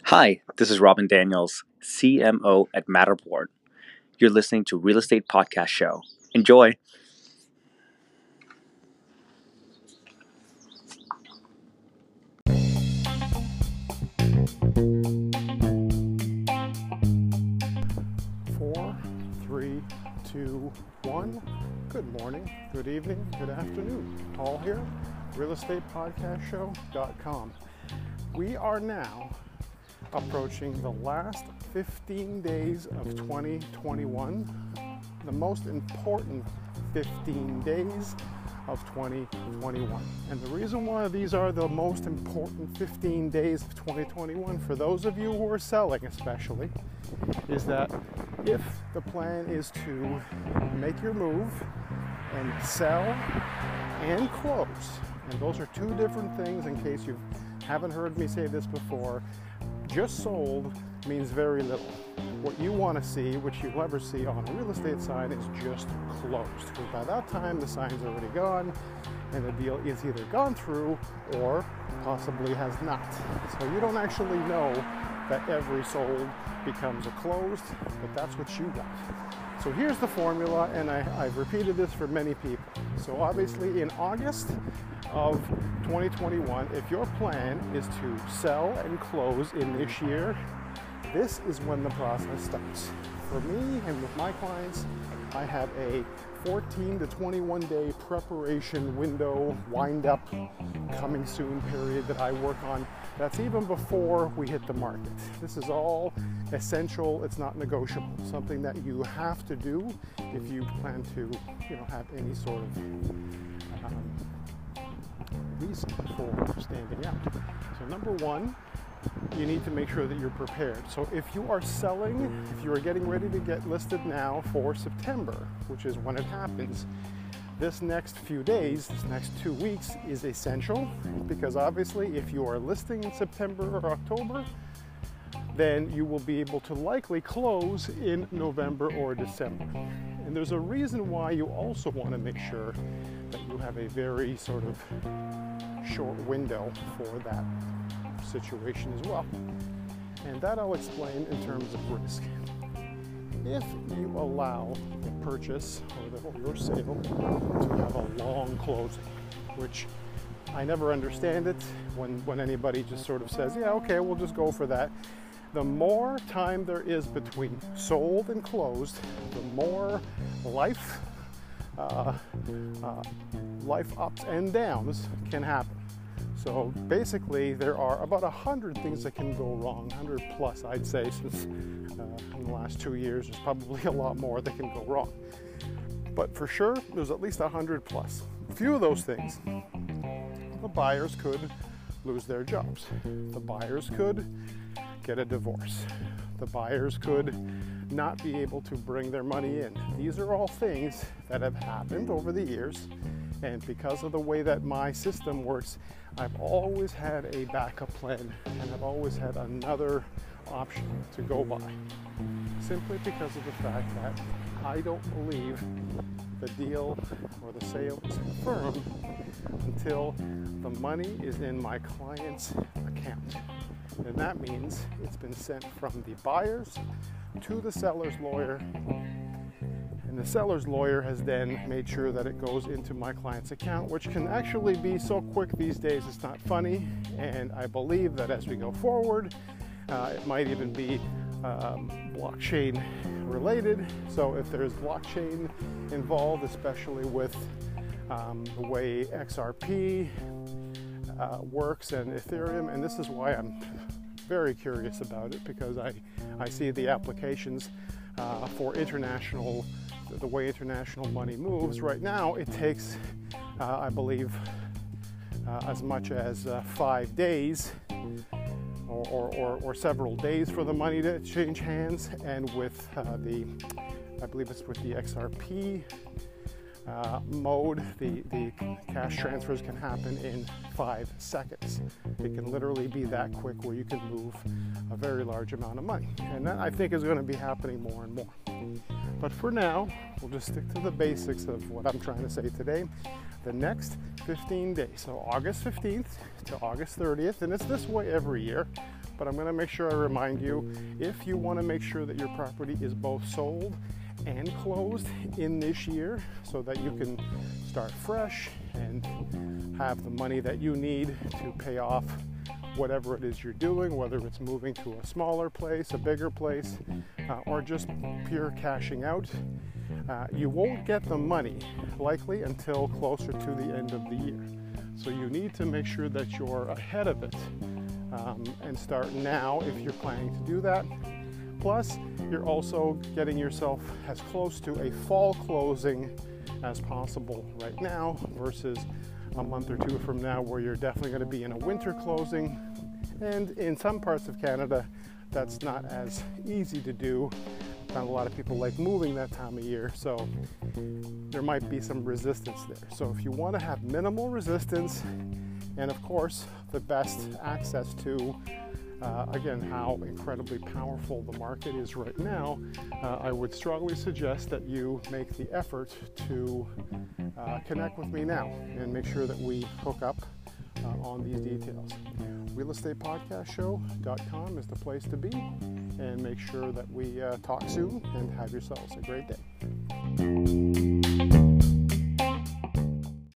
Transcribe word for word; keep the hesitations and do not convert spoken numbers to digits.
Hi, this is Robin Daniels, C M O at Matterport. You're listening to Real Estate Podcast Show. Enjoy! Four, three, two, one. Good morning, good evening, good afternoon. Paul here, real estate podcast show dot com. We are now approaching the last fifteen days of twenty twenty-one, the most important fifteen days of twenty twenty-one. And the reason why these are the most important fifteen days of twenty twenty-one, for those of you who are selling especially, is that if the plan is to make your move and sell and close, and those are two different things in case you haven't heard me say this before, just sold means very little. What you want to see, which you'll never see on a real estate sign, is just closed. Because by that time, the sign's already gone, and the deal is either gone through or possibly has not. So you don't actually know that every sold becomes a closed, but that's what you want. So here's the formula, and I, I've repeated this for many people. So obviously in August of twenty twenty-one, if your plan is to sell and close in this year, this is when the process starts. For me and with my clients, I have a fourteen to twenty-one day preparation window, wind up, coming soon period that I work on. That's even before we hit the market. This is all essential. It's not negotiable. Something that you have to do if you plan to, you know, have any sort of um, reason for standing out. So number one, you need to make sure that you're prepared. So if you are selling, if you are getting ready to get listed now for September, which is when it happens, this next few days, this next two weeks is essential, because obviously if you are listing in September or October, then you will be able to likely close in November or December. And there's a reason why you also want to make sure that you have a very sort of short window for that situation as well. And that I'll explain in terms of risk. If you allow the purchase or, the, or your sale to have a long closing, which I never understand it when, when anybody just sort of says, yeah, okay, we'll just go for that. The more time there is between sold and closed, the more life, uh, uh, life ups and downs can happen. So basically, there are about a hundred things that can go wrong, hundred plus, I'd say, since uh, in the last two years, there's probably a lot more that can go wrong. But for sure, there's at least a hundred plus. A few of those things, the buyers could lose their jobs. The buyers could get a divorce. The buyers could not be able to bring their money in. These are all things that have happened over the years. And because of the way that my system works, I've always had a backup plan, and I've always had another option to go by. Simply because of the fact that I don't believe the deal or the sale is confirmed until the money is in my client's account. And that means it's been sent from the buyers to the seller's lawyer, and the seller's lawyer has then made sure that it goes into my client's account, which can actually be so quick these days it's not funny. And I believe that as we go forward, uh, it might even be um, blockchain related. So if there's blockchain involved, especially with um, the way X R P uh, works and Ethereum, and this is why I'm very curious about it, because I, I see the applications uh, for international, the way international money moves. Right now, it takes, uh, I believe, uh, as much as uh, five days or, or, or, or several days for the money to change hands. And with uh, the, I believe it's with the X R P uh, mode, the, the cash transfers can happen in five seconds. It can literally be that quick where you can move a very large amount of money. And that, I think, is going to be happening more and more. But for now, we'll just stick to the basics of what I'm trying to say today. The next fifteen days, so August fifteenth to August thirtieth, and it's this way every year. but I'm going to make sure I remind you, if you want to make sure that your property is both sold and closed in this year so that you can start fresh and have the money that you need to pay off whatever it is you're doing, whether it's moving to a smaller place, a bigger place, uh, or just pure cashing out. Uh, you won't get the money likely until closer to the end of the year. So you need to make sure that you're ahead of it um, and start now if you're planning to do that. Plus, you're also getting yourself as close to a fall closing as possible right now versus a month or two from now where you're definitely going to be in a winter closing. And in some parts of Canada, that's not as easy to do. Not a lot of people like moving that time of year, so there might be some resistance there. So if you want to have minimal resistance and of course the best access to Uh, again, how incredibly powerful the market is right now, uh, I would strongly suggest that you make the effort to uh, connect with me now and make sure that we hook up uh, on these details. real estate podcast show dot com is the place to be, and make sure that we uh, talk soon and have yourselves a great day.